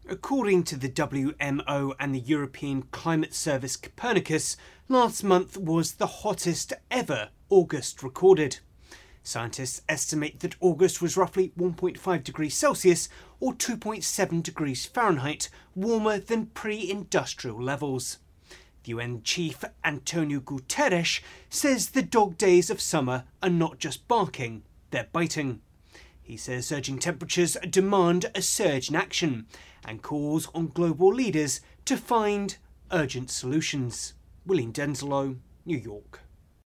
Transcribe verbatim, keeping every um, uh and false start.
According to the W M O and the European Climate Service Copernicus, last month was the hottest ever August recorded. Scientists estimate that August was roughly one point five degrees Celsius or two point seven degrees Fahrenheit warmer than pre-industrial levels. The U N chief Antonio Guterres says the dog days of summer are not just barking, they're biting. He says surging temperatures demand a surge in action and calls on global leaders to find urgent solutions. William Denslow, New York.